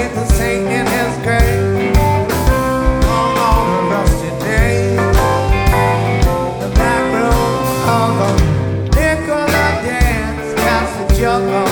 laid the saint in his grave on a rusty day. The back room of a Nicola dance cast a jug on